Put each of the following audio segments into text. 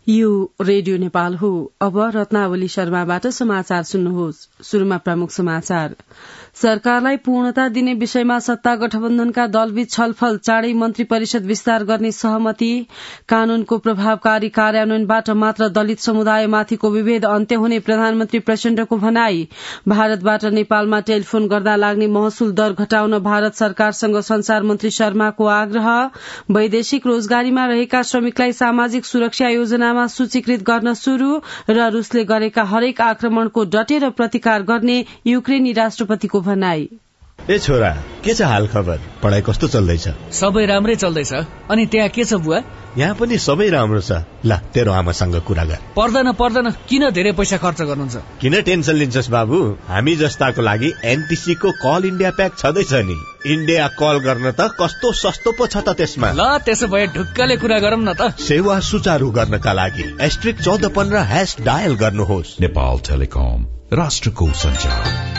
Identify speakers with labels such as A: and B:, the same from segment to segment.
A: यो रेडियो नेपाल हो। अब रत्नावली शर्माबाट समाचार सुन्नुहोस्। शुरूमा प्रमुख समाचार। सरकारलाई पूर्णता दिने विषयमा सत्ता गठबन्धनका दलबीच छलफल, चाँडै मन्त्री परिषद विस्तार गर्ने सहमति, कानूनको प्रभावकारी कार्यान्वयनबाट मात्र दलित समुदायमाथिको विभेद अन्त्य हुने प्रधानमन्त्री प्रचण्डको भनाई, भारतबाट नेपालमा टेलिफोन गर्दा लाग्ने महसुल दर घटाउन भारत सरकारसँग संचार मन्त्री शर्माको आग्रह, वैदेशिक रोजगारीमा रहेका श्रमिकलाई सामाजिक सुरक्षा योजनामा सूचीकृत गर्न शुरू र रूसले गरेका हरेक आक्रमणको डटेर प्रतिकार गर्ने युक्रेनी राष्ट्रपतिको भनाई।
B: ए छोरा, के छ हाल खबर? पढाइ कस्तो चल्दैछ?
C: सबै राम्रै चल्दैछ। अनि त्यहाँ के छ बुवा?
B: यहाँ पनि सबै राम्रो छ। ल तेरो आमासँग कुरा गर।
C: पर्दैन, किन धेरै पैसा खर्च गर्नुहुन्छ?
B: किन टेन्सन लिन्छस् बाबु? हामी जस्ताको लागि एनटिसी को कल इन्डिया प्याक छँदैछ नि। इन्डिया कल गर्न त कस्तो सस्तो पो छ त त्यसमा।
C: ल त्यसो भए ढुक्कले कुरा गरौँ न त।
B: सेवा सुचारू गर्नका लागि *1415# डायल गर्नुहोस्।
D: नेपाल टेलिकम, राष्ट्रको सञ्चार।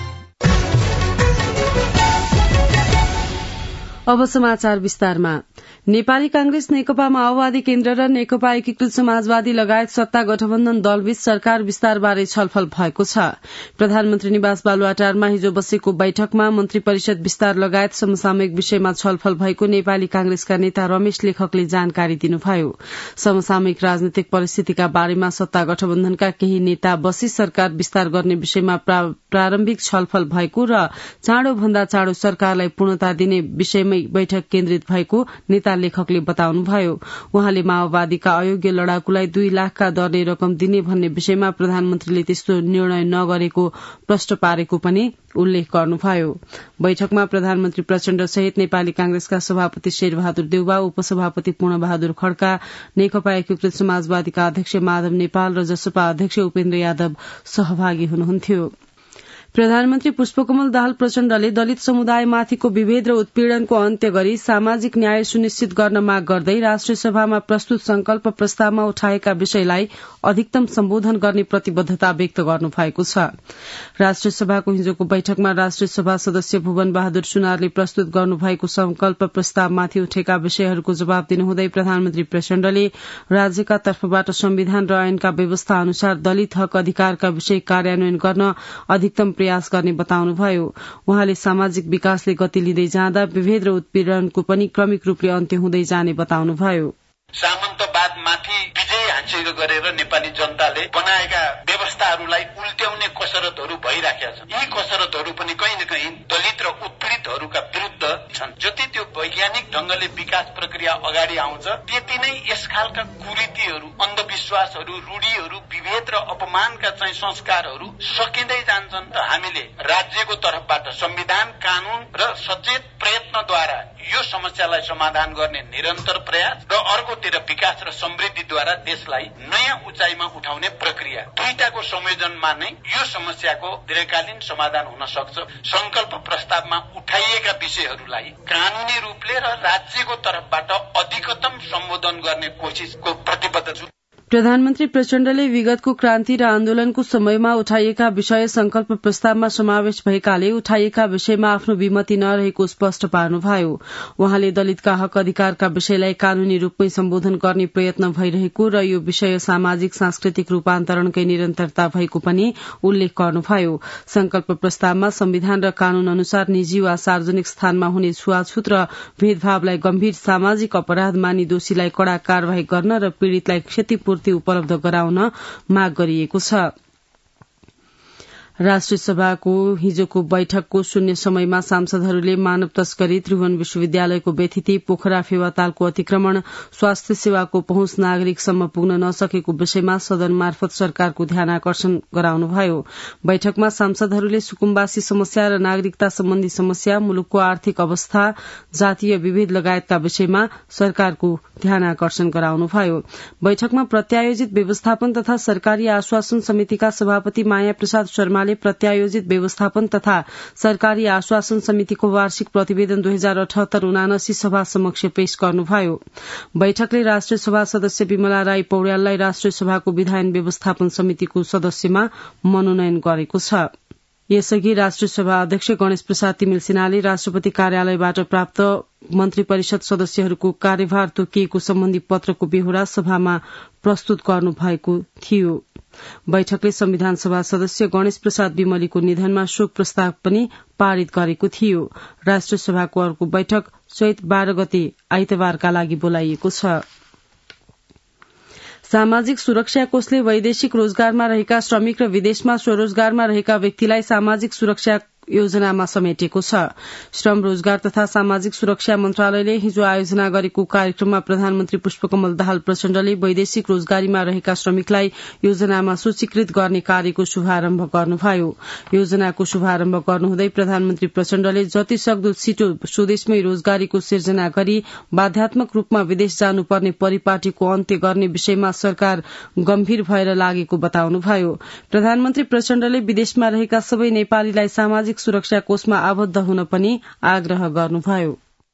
A: अब समाचार विस्तारमा। नेपाली कांग्रेस, नेकपा माओवादी केन्द्र र नेकपा एकीकृत समाजवादी लगायत सत्ता गठबन्धन दलबीच सरकार विस्तारबारे छलफल भएको छ। प्रधानमन्त्री निवास बालुवाटारमा हिजो बसेको बैठकमा मन्त्री परिषद विस्तार लगायत समसामयिक विषयमा छलफल भएको नेपाली कांग्रेसका नेता रमेश लेखकले जानकारी दिनुभयो। समसामयिक राजनैतिक परिस्थितिका बारेमा सत्ता गठबन्धनका केही नेता बसी सरकार विस्तार गर्ने विषयमा प्रारम्भिक छलफल भएको र चाँडो भन्दा चाँडो सरकारलाई पूर्णता दिने विषयमै बैठक केन्द्रित भएको नेता लेखकले बताउनुभयो। उहाँले माओवादीका अयोग्य लड़ाकुलाई 2 लाखका दरले रकम दिने भन्ने विषयमा प्रधानमन्त्रीले त्यस्तो निर्णय नगरेको प्रश्न पारेको पनि उल्लेख गर्नुभयो। बैठकमा प्रधानमन्त्री प्रचण्ड सहित नेपाली कांग्रेसका सभापति शेरबहादुर देउवा, उपसभापति पूर्णबहादुर खड्का, नेकपा एकीकृत समाजवादीका अध्यक्ष माधव नेपाल र जसपा अध्यक्ष उपेन्द्र यादव सहभागी हुनुहुन्थ्यो। प्रधानमन्त्री पुष्पकमल दाहाल प्रचण्डले दलित समुदायमाथिको विभेद र उत्पीड़नको अन्त्य गरी सामाजिक न्याय सुनिश्चित गर्न माग गर्दै राष्ट्रिय सभामा प्रस्तुत संकल्प प्रस्तावमा उठाएका विषयलाई अधिकतम सम्बोधन गर्ने प्रतिबद्धता व्यक्त गर्नु भएको छ। राष्ट्रिय सभाको हिजोको बैठकमा राष्ट्रिय सभा सदस्य भुवन बहादुर सुनारले प्रस्तुत गर्नुभएको संकल्प प्रस्तावमाथि उठेका विषयहरूको जवाब दिनुहुँदै प्रधानमन्त्री प्रचण्डले राज्यका तर्फबाट संविधान र ऐनका व्यवस्था अनुसार दलित हक अधिकारका विषय कार्यान्वयन गर्न अधिकतम प्रयास गर्ने बताउनुभयो। उहाँले सामाजिक विकासले गति लिँदै जाँदा विभेद र उत्पीड़नको पनि क्रमिक रूपले अन्त्य हुँदै जाने बताउनुभयो।
E: सामन्तवादमाथि विजय हासिल गरेर नेपाली जनताले बनाएका व्यवस्थाहरूलाई उल्ट्याउने कसरतहरू भइराखेका छन्। यी कसरतहरू पनि कहीँ न कहीँ दलित र उत्पीड़ितहरूका विरुद्ध छन्। जति त्यो वैज्ञानिक ढंगले विकास प्रक्रिया अगाडि आउँछ त्यति नै यस खालका कुरीतिहरू, अन्धविश्वासहरू, रूढिहरू, विभेद र अपमानका चाहिँ संस्कारहरू सकिँदै जान्छन्। र हामीले राज्यको तर्फबाट संविधान, कानून र सचेत प्रयत्नद्वारा यो समस्यालाई समाधान गर्ने निरन्तर प्रयास र अर्कोतिर विकास र समृद्धिद्वारा देशलाई नयाँ उचाइमा उठाउने प्रक्रिया, दुईटाको संयोजनमा नै यो समस्याको दीर्घकालीन समाधान हुन सक्छ। संकल्प प्रस्तावमा उठाइएका विषयहरूलाई कानूनी रूपले र राज्यको तर्फबाट अधिकतम सम्बोधन गर्ने कोशिशको प्रतिबद्ध छु।
A: प्रधानमन्त्री प्रचण्डले विगतको क्रान्ति र आन्दोलनको समयमा उठाइएका विषय संकल्प प्रस्तावमा समावेश भएकाले उठाइएका विषयमा आफ्नो विमति नरहेको स्पष्ट पार्नुभयो। उहाँले दलितका हक अधिकारका विषयलाई कानूनी रूपमै सम्बोधन गर्ने प्रयत्न भइरहेको र यो विषय सामाजिक सांस्कृतिक रूपान्तरणकै निरन्तरता भएको पनि उल्लेख गर्नुभयो। संकल्प प्रस्तावमा संविधान र कानून अनुसार निजी वा सार्वजनिक स्थानमा हुने छुवाछुत र भेदभावलाई गम्भीर सामाजिक अपराध मानी दोषीलाई कड़ा कार्यवाही गर्न र पीड़ितलाई क्षतिपूर्ति उपलब्ध गराउन माग गरिएको छ। राष्ट्रिय सभाको हिजोको बैठकको शून्य समयमा सांसदहरूले मानव तस्करी, त्रिभुवन विश्वविद्यालयको बेथिति, पोखरा फेवातालको अतिक्रमण, स्वास्थ्य सेवाको पहुँच नागरिकसम्म पुग्न नसकेको विषयमा सदन मार्फत सरकारको ध्यानाकर्षण गराउनुभयो। बैठकमा सांसदहरूले सुकुम्बासी समस्या र नागरिकता सम्बन्धी समस्या, मुलुकको आर्थिक अवस्था, जातीय विभेद लगायतका विषयमा सरकारको ध्यानाकर्षण गराउनुभयो। बैठकमा प्रत्यायोजित व्यवस्थापन तथा सरकारी आश्वासन समितिका सभापति माया प्रसाद शर्माले प्रत्यायोजित व्यवस्थापन तथा सरकारी आश्वासन समितिको वार्षिक प्रतिवेदन 2078-79 सभा समक्ष पेश गर्नुभयो। बैठकले राष्ट्रिय सभा सदस्य विमला राई पौड्याललाई राष्ट्रिय सभाको विधायन व्यवस्थापन समितिको सदस्यमा मनोनयन गरेको छ। यसअघि राष्ट्रिय सभा अध्यक्ष गणेश प्रसाद तिमिल सिन्हाले राष्ट्रपति कार्यालयबाट प्राप्त मन्त्री परिषद सदस्यहरूको कार्यभार तोकिएको सम्बन्धी पत्रको बेहोरा सभामा प्रस्तुत गर्नु भएको थियो। बैठकले संविधान सभा सदस्य गणेश प्रसाद विमलीको निधनमा शोक प्रस्ताव पनि पारित गरेको थियो। राष्ट्रिय सभाको अर्को बैठक चैत 12 गते आइतबारका लागि बोलाइएको छ। सामाजिक सुरक्षा कोषले वैदेशिक रोजगारमा रहेका श्रमिक र विदेशमा स्वरोजगारमा रहेका व्यक्तिलाई सामाजिक सुरक्षा योजनामा समेटेको छ। श्रम रोजगार तथा सामाजिक सुरक्षा मन्त्रालयले हिजो आयोजना गरेको कार्यक्रममा प्रधानमन्त्री पुष्पकमल दाहाल प्रचण्डले वैदेशिक रोजगारीमा रहेका श्रमिकलाई योजनामा सूचीकृत गर्ने कार्यको शुभारम्भ गर्नुभयो। योजनाको शुभारम्भ गर्नुहुँदै प्रधानमन्त्री प्रचण्डले जति सक्दो छिटो स्वदेशमै रोजगारीको सिर्जना गरी बाध्यात्मक रूपमा विदेश जानुपर्ने परिपाटीको अन्त्य गर्ने विषयमा सरकार गम्भीर भएर लागेको बताउनुभयो। प्रधानमन्त्री प्रचण्डले विदेशमा रहेका सबै नेपालीलाई सामाजिक सुरक्षा कोषमा आबद्ध हुन पनि आग्रह गर्नुभयो।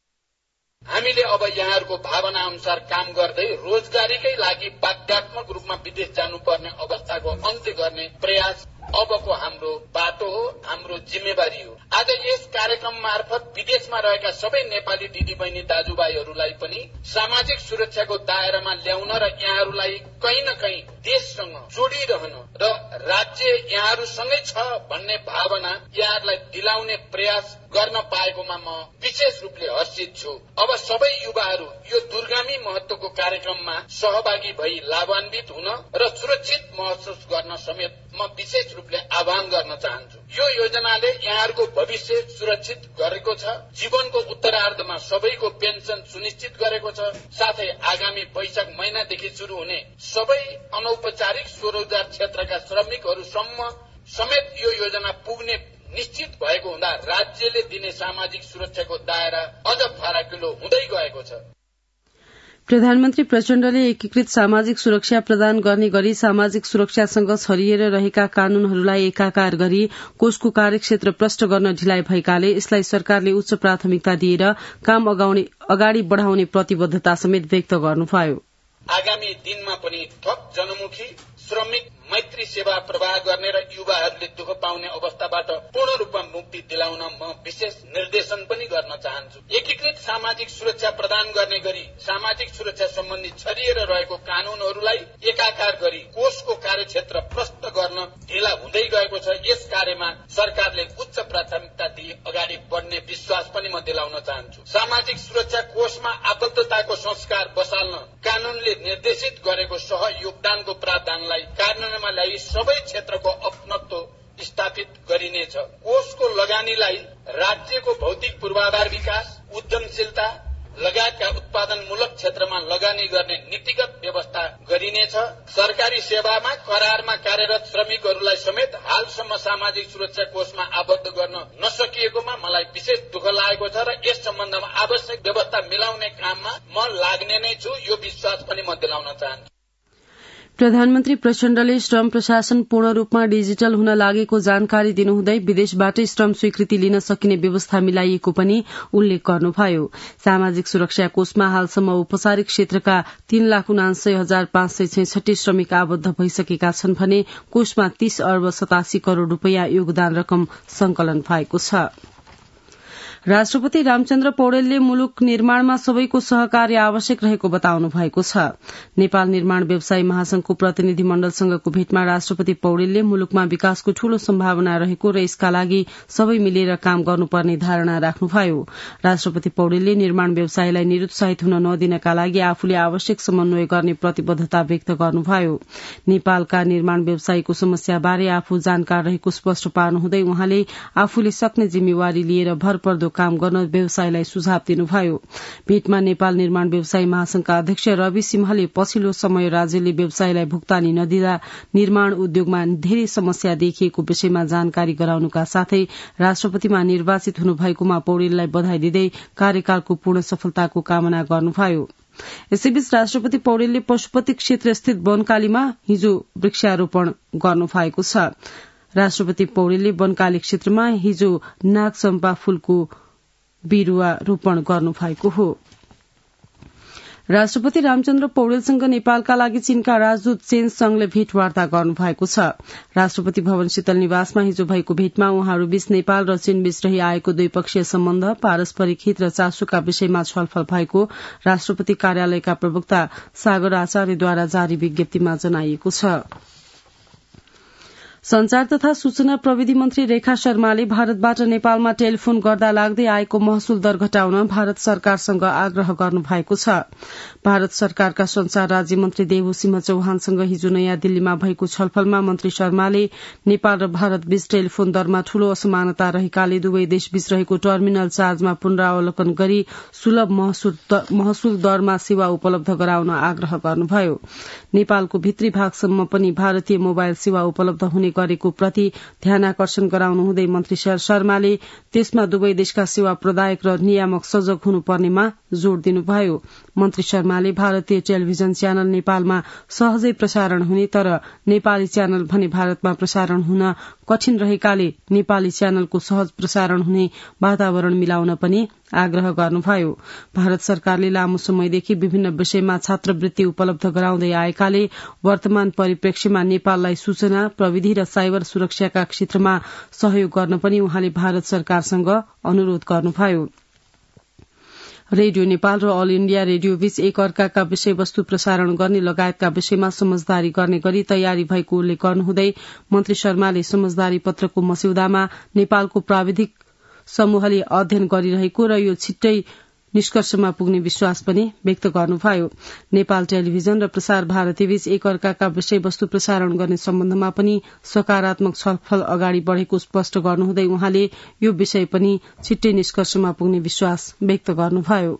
F: हामीले अब यहाँहरूको भावना अनुसार काम गर्दै रोजगारीकै लागि बाध्यात्मक रूपमा विदेश जानुपर्ने अवस्थाको अन्त्य गर्ने प्रयास अबको हाम्रो बाटो हो, हाम्रो जिम्मेवारी हो। आज यस कार्यक्रम मार्फत विदेशमा रहेका सबै नेपाली दिदीबहिनी दाजुभाइहरूलाई पनि सामाजिक सुरक्षाको दायरामा ल्याउन र यहाँहरूलाई कहीँ न कहीँ देशसँग जोडिरहन र राज्य यहाँहरूसँगै छ भन्ने भावना यहाँहरूलाई दिलाउने प्रयास गर्न पाएकोमा म विशेष रूपले हर्षित छु। अब सबै युवाहरू यो दूरगामी महत्वको कार्यक्रममा सहभागी भई लाभान्वित हुन र सुरक्षित महसुस गर्न समेत म विशेष रूपले आह्वान गर्न चाहन्छु। यो योजनाले यहाँहरूको भविष्य सुरक्षित गरेको छ, जीवनको उत्तरार्धमा सबैको पेन्सन सुनिश्चित गरेको छ, साथै आगामी वैशाख महिनादेखि शुरू हुने सबै अनौपचारिक स्वरोजगार क्षेत्रका श्रमिकहरूसम्म समेत यो योजना पुग्ने निश्चित भएको हुँदा राज्यले दिने सामाजिक सुरक्षाको दायरा अझ फराकिलो हुँदै गएको छ।
A: प्रधानमन्त्री प्रचण्डले एकीकृत सामाजिक सुरक्षा प्रदान गर्ने गरी सामाजिक सुरक्षासँग छरिएर रहेका कानूनहरूलाई एकाकार गरी कोषको कार्यक्षेत्र प्रष्ट गर्न ढिलाइ भएकाले यसलाई सरकारले उच्च प्राथमिकता दिएर काम अगाडि बढ़ाउने प्रतिबद्धता समेत व्यक्त गर्नुभयो।
F: आगामी दिनमा पनि थप जनमुखी श्रमिक मैत्री सेवा प्रवाह गर्ने र युवाहरूले दुःख पाउने अवस्थाबाट पूर्ण रूपमा मुक्ति दिलाउन म विशेष निर्देशन पनि गर्न चाहन्छु। एकीकृत सामाजिक सुरक्षा प्रदान गर्ने गरी सामाजिक सुरक्षा सम्बन्धी छरिएर रहेको कानूनहरूलाई एकाकार गरी कोषको कार्यक्षेत्र प्रष्ट गर्न ढिला हुँदै गएको छ। यस कार्यमा सरकारले उच्च प्राथमिकता दिई अगाडि बढ्ने विश्वास पनि म दिलाउन चाहन्छु। सामाजिक सुरक्षा कोषमा आबद्धताको संस्कार बसाल्न कानूनले निर्देशित गरेको सहयोगदानको प्रावधानलाई कार्यान्वयनमा ल्याई सबै क्षेत्रको अपनत्व स्थापित गरिनेछ। कोषको लगानीलाई राज्यको भौतिक पूर्वाधार विकास, उद्यमशीलता लगायतका उत्पादनमूलक क्षेत्रमा लगानी गर्ने नीतिगत व्यवस्था गरिनेछ। सरकारी सेवामा करारमा कार्यरत श्रमिकहरूलाई समेत हालसम्म सामाजिक सुरक्षा कोषमा आबद्ध गर्न नसकिएकोमा मलाई विशेष दुःख लागेको छ र यस सम्बन्धमा आवश्यक व्यवस्था मिलाउने काममा म लाग्ने नै छु। यो विश्वास पनि म दिलाउन चाहन्छु।
A: प्रधानमन्त्री प्रचण्डले श्रम प्रशासन पूर्ण रूपमा डिजिटल हुन लागेको जानकारी दिनुहुँदै विदेशबाटै श्रम स्वीकृति लिन सकिने व्यवस्था मिलाइएको पनि उल्लेख गर्नुभयो। सामाजिक सुरक्षा कोषमा हालसम्म औपचारिक क्षेत्रका 3,79,566 श्रमिक आबद्ध भइसकेका छन् भने कोषमा 30 अर्ब 87 करोड़ रूपियाँ योगदान रकम संकलन भएको छ। राष्ट्रपति रामचन्द्र पौडेलले मुलुक निर्माणमा सबैको सहकार्य आवश्यक रहेको बताउनु भएको छ। नेपाल निर्माण व्यवसायी महासंघको प्रतिनिधि मण्डलसँगको भेटमा राष्ट्रपति पौडेलले मुलुकमा विकासको ठूलो सम्भावना रहेको र यसका लागि सबै मिलेर काम गर्नुपर्ने धारणा राख्नुभयो। राष्ट्रपति पौडेलले निर्माण व्यवसायीलाई निरुत्साहित हुन नदिनका लागि आफूले आवश्यक समन्वय गर्ने प्रतिबद्धता व्यक्त गर्नुभयो। नेपालका निर्माण व्यवसायीको समस्याबारे आफू जानकार रहेको स्पष्ट पार्नुहुँदै उहाँले आफूले सक्ने जिम्मेवारी लिएर भरपर्दो काम गर्न व्यवसायलाई सुझाव दिनुभयो। भेटमा नेपाल निर्माण व्यवसायी महासंघका अध्यक्ष रवि सिंहले पछिल्लो समय राज्यले व्यवसायलाई भुक्तानी नदिँदा निर्माण उद्योगमा धेरै समस्या देखिएको विषयमा जानकारी गराउनुका साथै राष्ट्रपतिमा निर्वाचित हुनुभएकोमा पौडेललाई बधाई दिँदै कार्यकालको पूर्ण सफलताको कामना गर्नुभयो। यसैबीच राष्ट्रपति पौडेलले पशुपति क्षेत्र स्थित बनकालीमा हिजो वृक्षारोपण गर्नुभएको छ। राष्ट्रपति पौडेलले बनकाली क्षेत्रमा हिजो नागचम्पा फूलको बिरूवा रोपण गर्नुभएको हो। राष्ट्रपति रामचन्द्र पौडेलसँग नेपालका लागि चीनका राजदूत चेन संगले भेटवार्ता गर्नुभएको छ। राष्ट्रपति भवन शीतल निवासमा हिजो भएको भेटमा उहाँहरूबीच नेपाल र चीनबीच रही आएको द्विपक्षीय सम्बन्ध, पारस्परिक हित र चासोका विषयमा छलफल भएको राष्ट्रपति कार्यालयका प्रवक्ता सागर आचार्यद्वारा जारी विज्ञप्तिमा जनाइएको छ। संचार तथा सूचना प्रविधि मन्त्री रेखा शर्माले भारतबाट नेपालमा टेलिफोन गर्दा लाग्दै आएको महसुल दर घटाउन भारत सरकारसँग आग्रह गर्नु भएको छ। भारत सरकारका संचार राज्य मन्त्री देवसिंह चौहानसँग हिजो नयाँ दिल्लीमा भएको छलफलमा मन्त्री शर्माले नेपाल र भारत बीच टेलिफोन दरमा ठूलो असमानता रहेकाले दुवै देशबीच रहेको टर्मिनल चार्जमा पुनरावलोकन गरी सुलभ महसुल दरमा सेवा उपलब्ध गराउन आग्रह गर्नुभयो। नेपालको भित्री भागसम्म पनि भारतीय मोबाइल सेवा उपलब्ध हुने गरेको प्रति ध्यानाकर्षण गराउनु हुँदै मन्त्री शर्माले त्यसमा दुवै देशका सेवा प्रदायक र नियामक सजग हुनुपर्नेमा जोड़ दिनुभयो। मन्त्री शर्माले भारतीय टेलिभिजन च्यानल नेपालमा सहजै प्रसारण हुने तर नेपाली च्यानल भने भारतमा प्रसारण हुन कठिन रहेकाले नेपाली च्यानलको सहज प्रसारण हुने वातावरण मिलाउन पनि आग्रह गर्नुभयो। भारत सरकारले लामो समयदेखि विभिन्न विषयमा छात्रवृत्ति उपलब्ध गराउँदै आएकाले वर्तमान परिप्रेक्ष्यमा नेपाललाई सूचना प्रविधि र साइबर सुरक्षाका क्षेत्रमा सहयोग गर्न पनि उहाँले भारत सरकारसँग अनुरोध गर्नुभयो। रेडियो नेपाल र अल इण्डिया रेडियो बीच एक अर्काका विषयवस्तु प्रसारण गर्ने लगायतका विषयमा समझदारी गर्ने गरी तयारी भएको उल्लेख गर्नुहुँदै मन्त्री शर्माले समझदारी पत्रको मस्यौदामा नेपालको प्राविधिक समूहले अध्ययन गरिरहेको र यो छिट्टै निष्कर्षमा पुग्ने विश्वास पनि व्यक्त गर्नुभयो। नेपाल टेलिभिजन र प्रसार भारतीबीच एक अर्काका विषयवस्तु प्रसारण गर्ने सम्बन्धमा पनि सकारात्मक छलफल अगाडि बढ़ेको स्पष्ट गर्नुहुँदै उहाँले यो विषय पनि छिट्टै निष्कर्षमा पुग्ने विश्वास व्यक्त गर्नुभयो।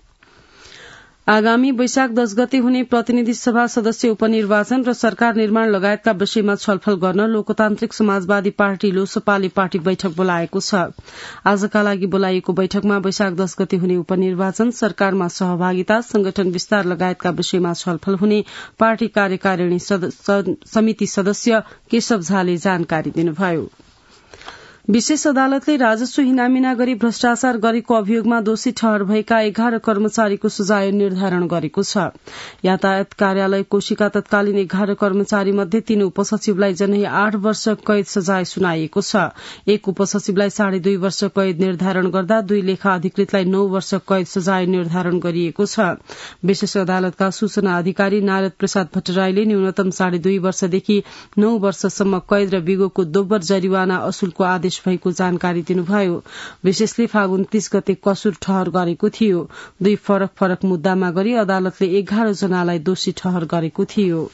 A: आगामी वैशाख 10 गते हुने प्रतिनिधि सभा सदस्य उपनिर्वाचन र सरकार निर्माण लगायतका विषयमा छलफल गर्न लोकतान्त्रिक समाजवादी पार्टी लोसपाले पार्टी बैठक बोलाएको छ। आजका लागि बोलाइएको बैठकमा वैशाख 10 गते हुने उपनिर्वाचन, सरकारमा सहभागिता, संगठन विस्तार लगायतका विषयमा छलफल हुने पार्टी कार्यकारिणी समिति सदस्य केशव झाले जानकारी दिनुभयो। विशेष अदालतले राजस्व हिनामिना गरी भ्रष्टाचार गरेको अभियोगमा दोषी ठहर भएका 11 कर्मचारीको सजाय निर्धारण गरेको छ। यातायात कार्यालय कोशीका तत्कालीन 11 कर्मचारी मध्ये 3 उपसचिवलाई जनै 8 वर्ष कैद सजाय सुनाइएको छ। एक उपसचिवलाई 2.5 वर्ष कैद निर्धारण गर्दा 2 लेखा अधिकृतलाई 9 वर्ष कैद सजाय निर्धारण गरिएको छ। विशेष अदालतका सूचना अधिकारी नारद प्रसाद भट्टराईले न्यूनतम 2.5 वर्षदेखि 9 वर्षसम्म कैद र बिगोको दोब्बर जरिवाना असुलको आदेश भएको जानकारी दिनुभयो। विशेषले फागुन 30 गते कसुर ठहर गरेको थियो। 2 फरक फरक मुद्दामा गरी अदालतले 11 जनालाई दोषी ठहर गरेको थियो।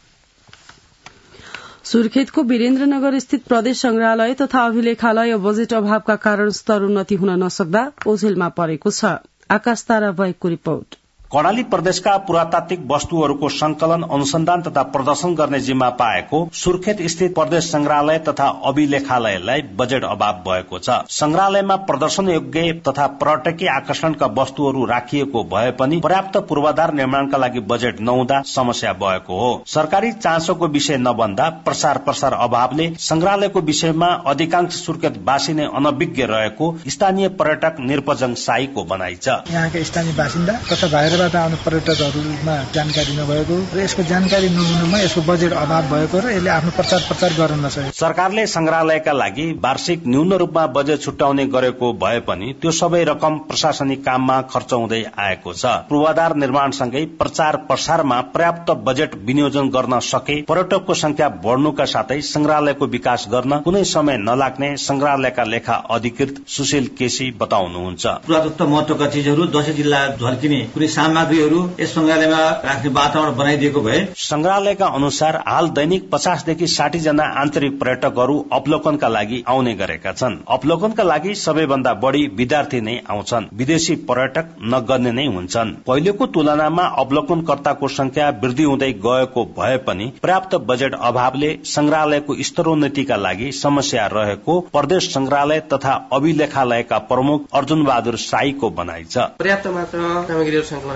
A: सुर्खेतको वीरेन्द्रनगर स्थित प्रदेश संग्रहालय तथा अभिलेखालय बजेट अभावका कारण स्तरोन्नति हुन नसक्दा ओझेलमा परेको छ। आकाश तारा भएको रिपोर्ट।
G: कर्णाली प्रदेशका पुरातात्विक वस्तुहरूको संकलन, अनुसन्धान तथा प्रदर्शन गर्ने जिम्मा पाएको सुर्खेत स्थित प्रदेश संग्रहालय तथा अभिलेखालयलाई बजेट अभाव भएको छ। संग्रहालयमा प्रदर्शन योग्य तथा पर्यटकीय आकर्षणका वस्तुहरू राखिएको भए पनि पर्याप्त पूर्वाधार निर्माणका लागि बजेट नहुँदा समस्या भएको हो। सरकारी चासोको विषय नबन्दा प्रसार अभावले संग्रहालयको विषयमा अधिकांश सुर्खेतवासी नै अनभिज्ञ रहेको स्थानीय पर्यटक निर्पजङ साईको भनाइ छ।
H: यहाँका स्थानीय बासिन्दा तथा बाहिरबाट आउने पर्यटकहरूमा जानकारी नभएको र यसको जानकारी नहुनुमा यसको बजेट अभाव भएको र यसले आफ्नो प्रचार गर्न नसके।
G: सरकारले संग्रहालयका लागि वार्षिक न्यून रूपमा बजेट छुट्याउने गरेको भए पनि त्यो सबै रकम प्रशासनिक काममा खर्च हुँदै आएको छ। पूर्वाधार निर्माणसँगै प्रचार प्रसारमा पर्याप्त बजेट विनियोजन गर्न सके पर्यटकको संख्या बढ्नुका साथै संग्रहालयको विकास गर्न कुनै समय नलाग्ने संग्रहालयका लेखा अधिकृत सुशील केसी बताउनुहुन्छ।
I: पुरातत्व महत्वका चीजहरू दशै जिल्ला झल्किने कुनै सामग्रीहरू यस संग्रहालयमा राख्ने वातावरण बनाइदिएको भए।
G: संग्रहालयका अनुसार हाल दैनिक 50 देखि 60 जना आन्तरिक पर्यटकहरू अवलोकनका लागि आउने गरेका छन्। अवलोकनका लागि सबैभन्दा बढी विद्यार्थी नै आउँछन्। विदेशी पर्यटक नगर्ने नै हुन्छन्। पहिलेको तुलनामा अवलोकनकर्ताको संख्या वृद्धि हुँदै गएको भए पनि पर्याप्त बजेट अभावले संग्रहालयको स्तरोन्नतिका लागि समस्या रहेको प्रदेश संग्रहालय तथा अभिलेखालयका प्रमुख अर्जुन बहादुर साईको भनाइ छ।
J: पर्याप्त मात्रामा सामग्रीहरू संकलन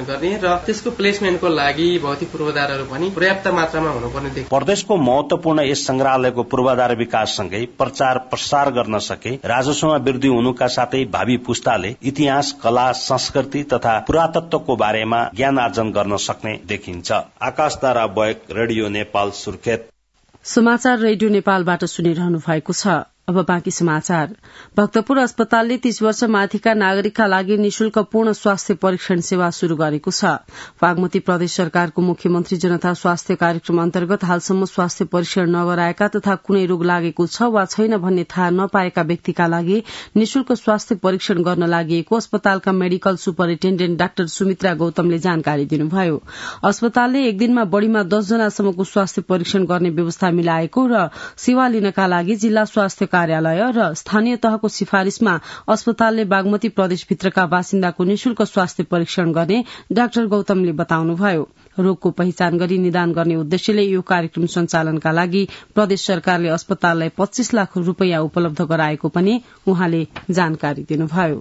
J: गर्ने र त्यसको प्लेसमेन्टको लागि भौतिक पूर्वाधारहरू पनि पर्याप्त मात्रामा हुनुपर्ने देखिन्छ।
G: प्रदेशको महत्वपूर्ण यस संग्रहालयको पूर्वाधार विकाससँगै प्रचार प्रसार गर्न सके राजस्वमा वृद्धि हुनुका साथै भावी पुस्ताले इतिहास, कला, संस्कृति तथा पुरातत्वको बारेमा ज्ञान आर्जन गर्न सक्ने देखिन्छ। आकाशतारा बयक, रेडियो नेपाल, सुर्खेत।
A: समाचार रेडियो नेपालबाट सुनिरहनु भएको छ। अब बाँकी समाचार। भक्तपुर अस्पतालले 30 वर्ष माथिका नागरिकका लागि निशुल्क पूर्ण स्वास्थ्य परीक्षण सेवा शुरू गरेको छ। बागमती प्रदेश सरकारको मुख्यमन्त्री जनता स्वास्थ्य कार्यक्रम अन्तर्गत हालसम्म स्वास्थ्य परीक्षण नगराएका तथा कुनै रोग लागेको छ वा छैन भन्ने थाहा नपाएका व्यक्तिका लागि निशुल्क स्वास्थ्य परीक्षण गर्न लागि अस्पतालका मेडिकल सुपरिन्टेण्डेन्ट डाक्टर सुमित्रा गौतमले जानकारी दिनुभयो। अस्पतालले एक दिनमा बढ़ीमा 10 जनासम्मको स्वास्थ्य परीक्षण गर्ने व्यवस्था मिलाएको र सेवा लिनका लागि जिल्ला स्वास्थ्य कार्यालय र स्थानीय तहको सिफारिशमा अस्पतालले बागमती प्रदेशभित्रका बासिन्दाको निशुल्क स्वास्थ्य परीक्षण गर्ने डाक्टर गौतमले बताउनुभयो। रोगको पहिचान गरी निदान गर्ने उद्देश्यले यो कार्यक्रम सञ्चालनका लागि प्रदेश सरकारले अस्पताललाई 25 लाख रूपियाँ उपलब्ध गराएको पनि उहाँले जानकारी दिनुभयो।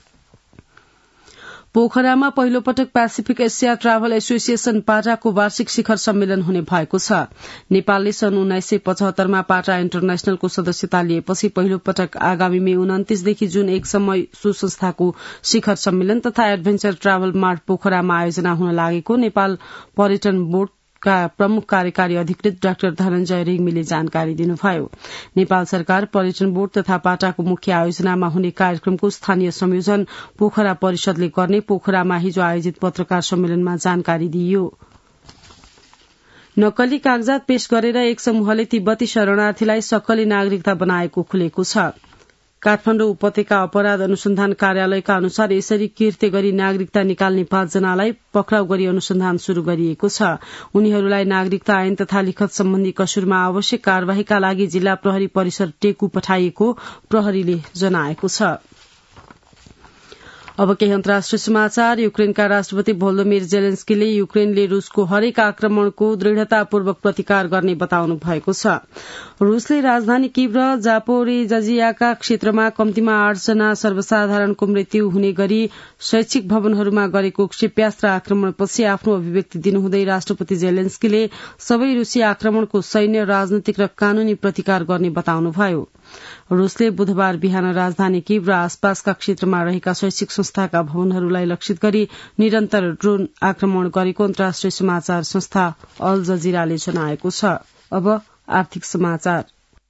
A: पोखरामा पहिलो पटक पेसिफिक एसिया ट्राभल एसोसिएशन पाटाको वार्षिक शिखर सम्मेलन हुने भएको छ। नेपालले सन् 1975 मा पाटा इन्टरनेशनलको सदस्यता लिएपछि पहिलो पटक आगामी मे 29 देखि जुन 1 सम्म सो संस्थाको शिखर सम्मेलन तथा एडभेन्चर ट्राभल मार्ट पोखरामा आयोजना हुन लागेको नेपाल पर्यटन बोर्ड का प्रमुख कार्यकारी अधिकृत डाक्टर धनञ्जय रेग्मीले जानकारी दिनुभयो। नेपाल सरकार पर्यटन बोर्ड तथा पाटाको मुख्य आयोजनामा हुने कार्यक्रमको स्थानीय संयोजन पोखरा परिषदले गर्ने पोखरामा हिजो आयोजित पत्रकार सम्मेलनमा जानकारी दिइयो। नक्कली कागजात पेश गरेर एक समूहले तिब्बती शरणार्थीलाई सक्कली नागरिकता बनाएको खुलेको छ। काठमाडौँ उपत्यका अपराध अनुसन्धान कार्यालयका अनुसार यसरी कृत्य गरी नागरिकता निकाल्ने 5 जनालाई पक्राउ गरी अनुसन्धान शुरू गरिएको छ। उनीहरूलाई नागरिकता ऐन तथा लिखत सम्बन्धी कसुरमा आवश्यक कार्यवाहीका लागि जिल्ला प्रहरी परिसर टेकु पठाइएको प्रहरीले जनाएको छ। अब केही अन्तर्राष्ट्रिय समाचार। युक्रेनका राष्ट्रपति भोलोदिमिर जेलेन्स्कीले युक्रेनले रूसको हरेक आक्रमणको दृढ़तापूर्वक प्रतिकार गर्ने बताउनु भएको छ। रूसले राजधानी कीव र जापोरिजियाका क्षेत्रमा कम्तीमा 8 जना सर्वसाधारणको मृत्यु हुने गरी शैक्षिक भवनहरूमा गरेको क्षेप्यास्त्र आक्रमणपछि आफ्नो अभिव्यक्ति दिनुहुँदै राष्ट्रपति जेलेन्स्कीले सबै रूसी आक्रमणको सैन्य, राजनैतिक र कानूनी प्रतिकार गर्ने बताउनुभयो। रूसले बुधबार बिहान राजधानी कीव र आसपासका क्षेत्रमा रहेका शैक्षिक संस्थाका भवनहरूलाई लक्षित गरी निरन्तर ड्रोन आक्रमण गरेको अन्तर्राष्ट्रिय समाचार संस्था अल जजिराले जनाएको छ। अब आर्थिक समाचार।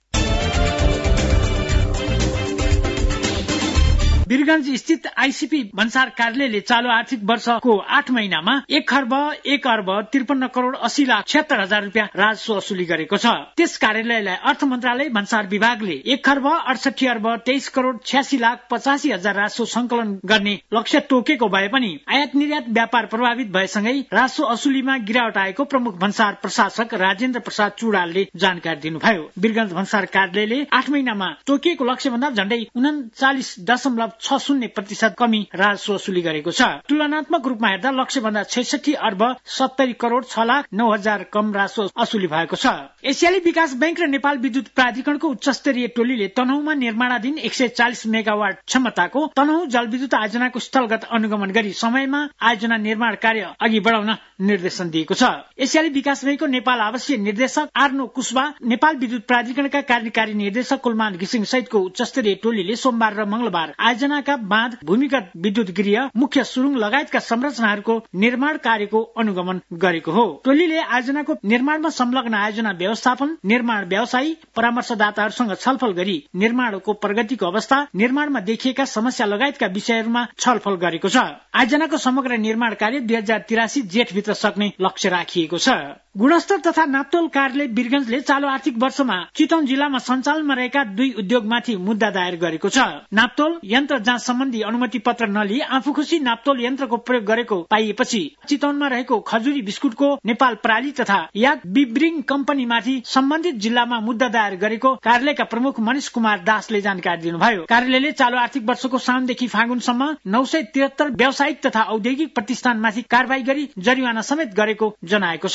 K: वीरगंज स्थित आईसीपी भन्सार कार्यालयले चालू आर्थिक वर्षको 8 महिनामा 1,01,53,80,76,000 रूपियाँ राजस्व असुली गरेको छ। त्यस कार्यालयलाई अर्थ मन्त्रालय भन्सार विभागले 1,68,23,86,85,000 राजस्व संकलन गर्ने लक्ष्य तोकेको भए पनि आयात निर्यात व्यापार प्रभावित भएसँगै राजस्व असुलीमा गिरावट आएको प्रमुख भन्सार प्रशासक राजेन्द्र प्रसाद चुडालले जानकारी दिनुभयो। वीरगंज भन्सार कार्यालयले 8 महिनामा तोकिएको लक्ष्यभन्दा झण्डै 39.60% कमी राजस्व वसुली गरेको छ। तुलनात्मक रूपमा हेर्दा लक्ष्यभन्दा 66,70,06,09,000 कम राजस्व असुली भएको छ। एसियाली विकास बैंक र नेपाल विद्युत प्राधिकरणको उच्च स्तरीय टोलीले तनहुँमा निर्माणाधीन 140 मेगावाट क्षमताको तनहुँ जलविद्युत आयोजनाको स्थलगत अनुगमन गरी समयमा आयोजना निर्माण कार्य अघि बढाउन निर्देशन दिएको छ। एसियाली विकास बैंकको नेपाल आवासीय निर्देशक आर्नो कुशवा, नेपाल विद्युत प्राधिकरणका कार्यकारी निर्देशक कुलमान घिसिङ सहितको उच्च स्तरीय टोलीले सोमबार र मंगलबार आयोजनाका बाँध, भूमिगत विद्युत गृह, मुख्य सुरुङ लगायतका संरचनाहरूको निर्माण कार्यको अनुगमन गरेको हो। टोलीले आयोजनाको निर्माणमा संलग्न आयोजना व्यवस्थापन, निर्माण व्यवसायी, परामर्शदाताहरूसँग छलफल गरी निर्माणको प्रगतिको अवस्था, निर्माणमा देखिएका समस्या लगायतका विषयहरूमा छलफल गरेको छ। आयोजनाको समग्र निर्माण कार्य 2083 जेठभित्र सक्ने लक्ष्य राखिएको छ। गुणस्तर तथा नाप्तोल कार्यालय वीरगंजले चालू आर्थिक वर्षमा चितवन जिल्लामा सञ्चालनमा रहेका 2 उद्योगमाथि मुद्दा दायर गरेको छ। नाप्तोल यन्त्र जाँच सम्बन्धी अनुमति पत्र नलिई आफूखुसी नाप्तोल यन्त्रको प्रयोग गरेको पाइएपछि चितवनमा रहेको खजुरी बिस्कुटको नेपाल प्राली तथा याक बिब्रिङ कम्पनीमाथि सम्बन्धित जिल्लामा मुद्दा दायर गरेको कार्यालयका प्रमुख मनिष कुमार दासले जानकारी दिनुभयो। कार्यालयले चालू आर्थिक वर्षको साउनदेखि फागुनसम्म 973 व्यावसायिक तथा औद्योगिक प्रतिष्ठानमाथि कारबाही गरी जरिवाना समेत गरेको जनाएको छ।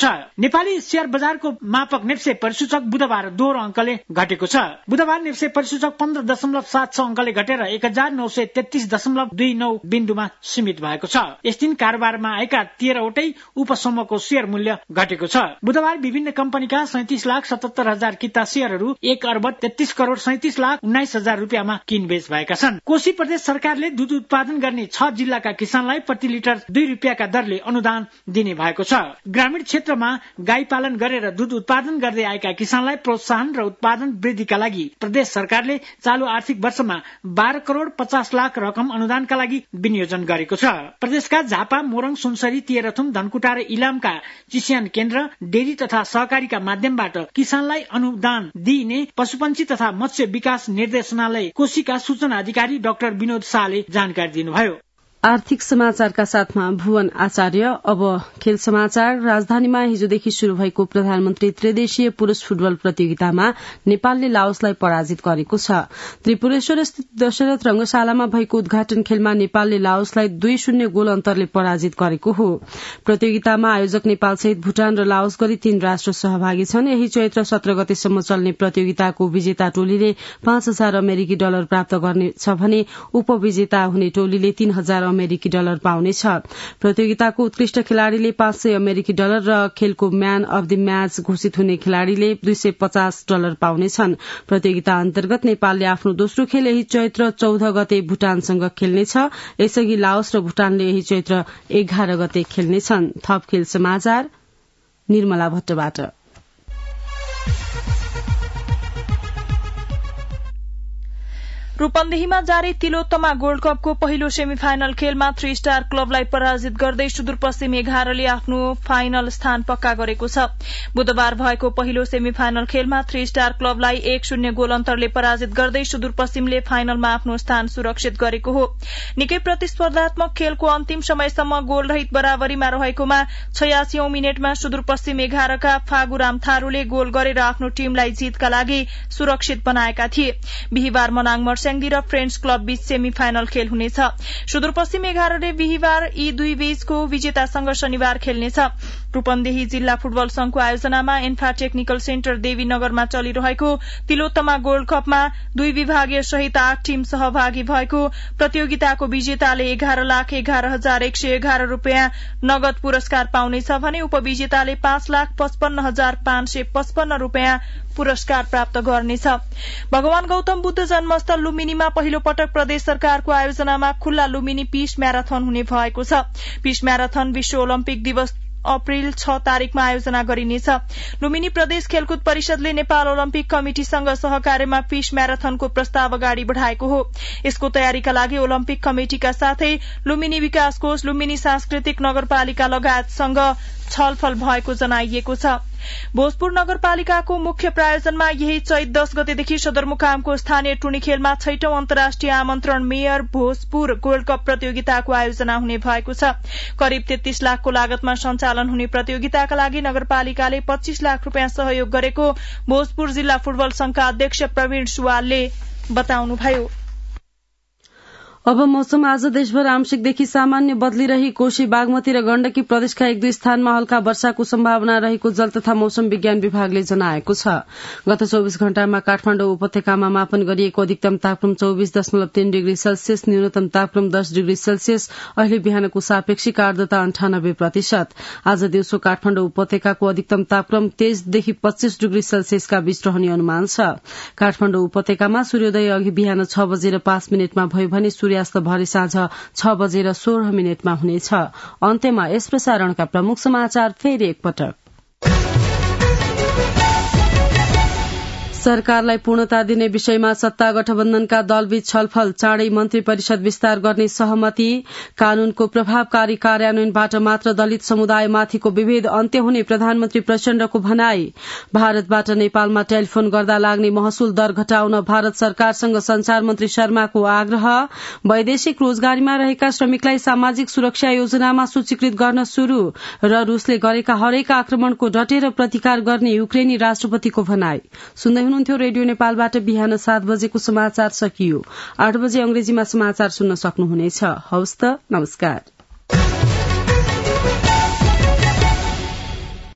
K: नेपाली शेयर बजारको मापक नेप्से परिसूचक बुधबार दोहोरो अंकले घटेको छ। बुधबार नेप्से परिसूचक 15.76 अंकले घटेर 1933.29 बिन्दुमा सीमित भएको छ। यस दिन कारोबारमा आएका 13 वटै उपसमूहको शेयर मूल्य घटेको छ। बुधबार विभिन्न कम्पनीका 37,77,000 किता शेयरहरू 1,33,37,19,000 रुपियाँमा किनबेच भएका छन्। कोशी प्रदेश सरकारले दूध उत्पादन गर्ने 6 जिल्लाका किसानलाई प्रति लिटर 2 रुपियाँका दरले अनुदान दिने भएको छ। ग्रामीण क्षेत्रमा गाई पालन गरेर दूध उत्पादन गर्दै आएका किसानलाई प्रोत्साहन र उत्पादन वृद्धिका लागि प्रदेश सरकारले चालू आर्थिक वर्षमा 12 करोड़ 50 लाख रकम अनुदानका लागि विनियोजन गरेको छ। प्रदेशका झापा, मोरङ, सुनसरी, तेह्रथुम, धनकुटा र इलामका चिस्यान केन्द्र, डेरी तथा सहकारीका माध्यमबाट किसानलाई अनुदान दिइने पशुपन्छी तथा मत्स्य विकास निर्देशनालय कोशीका सूचना अधिकारी डाक्टर विनोद शाहले जानकारी दिनुभयो।
A: आर्थिक समाचारका साथमा भुवन आचार्य। अब खेल समाचार। राजधानीमा हिजोदेखि शुरू भएको प्रधानमन्त्री त्रिदेशीय पुरूष फुटबल प्रतियोगितामा नेपालले लाओसलाई पराजित गरेको छ। त्रिपुरेश्वर स्थित दशरथ रंगशालामा भएको उद्घाटन खेलमा नेपालले लाओसलाई 2-0 गोल अन्तरले पराजित गरेको हो। प्रतियोगितामा आयोजक नेपाल सहित भूटान र लाओस गरी 3 राष्ट्र सहभागी छन्। यही चैत्र 17 गतेसम्म चल्ने प्रतियोगिताको विजेता टोलीले $5,000 अमेरिकी डलर प्राप्त गर्नेछ भने उपविजेता हुने टोलीले $3,000 अमेरिकी डलर पाउनेछ। प्रतियोगिताको उत्कृष्ट खेलाड़ीले $500 अमेरिकी डलर र खेलको म्यान अफ द म्याच घोषित हुने खेलाड़ीले $250 पाउनेछन्। प्रतियोगिता अन्तर्गत नेपालले आफ्नो दोस्रो खेल यही चैत्र 14 गते भूटानसँग खेल्नेछ। यसअघि लाओस र भूटानले यही चैत्र 11 गते खेल्नेछन्। थप खेल समाचार निर्मला भट्टबाट।
L: रूपन्देहीमा जारी तिलोत्तमा गोल्ड कपको पहिलो सेमिफाइनल खेलमा 3 स्टार क्लबलाई पराजित गर्दै सुदूरपश्चिम 11ले आफ्नो फाइनल स्थान पक्का गरेको छ। बुधबार भएको पहिलो सेमिफाइनल खेलमा 3 स्टार क्लबलाई 1-0 गोल अन्तरले पराजित गर्दै सुदूरपश्चिमले फाइनलमा आफ्नो स्थान सुरक्षित गरेको हो। निकै प्रतिस्पर्धात्मक खेलको अन्तिम समयसम्म गोल रहित बराबरीमा रहेकोमा 86औं मिनेटमा सुदूरपश्चिम 11का फागुराम थारूले गोल गरेर आफ्नो टीमलाई जितका लागि सुरक्षित बनाएका थिए। बिहिबार मनाङ स्याङ्दी र फ्रेन्ड्स क्लब बीच सेमिफाइनल खेल हुनेछ। सुदूरपश्चिम 11ले बिहिबार यी दुई बीचको विजेतासँग शनिबार खेल्नेछ। रूपन्देही जिल्ला फुटबल संघको आयोजनामा एन्फा टेक्निकल सेन्टर देवीनगरमा चलिरहेको तिलोत्तमा गोल्ड कपमा 2 विभागीय सहित 8 टीम सहभागी भएको प्रतियोगिताको विजेताले 11,11,111 रूपियाँ नगद पुरस्कार पाउनेछ भने उपविजेताले 5,55,555 रूपियाँ पुरस्कार प्राप्त गर्नेछ। भगवान गौतम बुद्ध जन्मस्थल लुम्बिनीमा पहिलो पटक प्रदेश सरकारको आयोजनामा खुल्ला लुम्बिनी पीस म्याराथन हुने भएको छ। पीस म्याराथन विश्व ओलम्पिक दिवस अप्रिल 6 तारिकमा आयोजना गरिनेछ। लुम्बिनी प्रदेश खेलकुद परिषदले नेपाल ओलम्पिक कमिटिसँग सहकार्यमा पीस म्याराथनको प्रस्ताव अगाडि बढ़ाएको हो। यसको तयारीका लागि ओलम्पिक कमिटिका साथै लुम्बिनी विकास कोष, लुम्बिनी सांस्कृतिक नगरपालिका लगायतसँग छलफल भएको जनाइएको छ। भोजपुर नगरपालिकाको मुख्य प्रायोजनमा यही चैत 10 गतेदेखि सदरमुकामको स्थानीय टुनी खेलमा 6औं अन्तर्राष्ट्रिय आमन्त्रण मेयर भोजपुर गोल्ड कप प्रतियोगिताको आयोजना हुने भएको छ। करिब 33 लाखको लागतमा सञ्चालन हुने प्रतियोगिताका लागि नगरपालिकाले 25 लाख रूपियाँ सहयोग गरेको भोजपुर जिल्ला फुटबल संघका अध्यक्ष प्रवीण सुवालले बताउनुभयो।
A: अब मौसम। आज देशभर आंशिकदेखि सामान्य बदलिरही कोशी, बागमती र गण्डकी प्रदेशका 1-2 स्थानमा हल्का वर्षाको सम्भावना रहेको जल तथा मौसम विज्ञान विभागले जनाएको छ। गत 24 घण्टामा काठमाडौँ उपत्यकामा मापन गरिएको अधिकतम तापक्रम 24.3 डिग्री सेल्सियस, न्यूनतम तापक्रम 10 डिग्री सेल्सियस। अहिले बिहानको सापेक्षिक आर्द्रता 98%। आज दिउँसो काठमाडौँ उपत्यकाको अधिकतम तापक्रम 23 देखि 25 डिग्री सेल्सियसका बीच रहने अनुमान छ। काठमाडौँ उपत्यकामा सूर्योदय अघि बिहान 6:05 भयो भने सूर्यास्त भरे साँझ 6:16 हुनेछ। अन्त्यमा यस प्रसारणका प्रमुख समाचार फेरि एकपटक। सरकारलाई पूर्णता दिने विषयमा सत्ता गठबन्धनका दलबीच छलफल, चाँडै मन्त्री परिषद विस्तार गर्ने सहमति। कानूनको प्रभावकारी कार्यान्वयनबाट मात्र दलित समुदायमाथिको विभेद अन्त्य हुने प्रधानमन्त्री प्रचण्डको भनाई। भारतबाट नेपालमा टेलिफोन गर्दा लाग्ने महसुल दर घटाउन भारत सरकारसँग संचार मन्त्री शर्माको आग्रह। वैदेशिक रोजगारीमा रहेका श्रमिकलाई सामाजिक सुरक्षा योजनामा सूचीकृत गर्न शुरू र रूसले गरेका हरेक आक्रमणको डटेर प्रतिकार गर्ने युक्रेनी राष्ट्रपतिको भनाई। सुन्दै हुनुहुन्थ्यो रेडियो नेपालबाट बिहान 7 बजेको समाचार सकियो। 8 बजे अंग्रेजीमा समाचार सुन्न सक्नुहुनेछ। हवस् त, नमस्कार।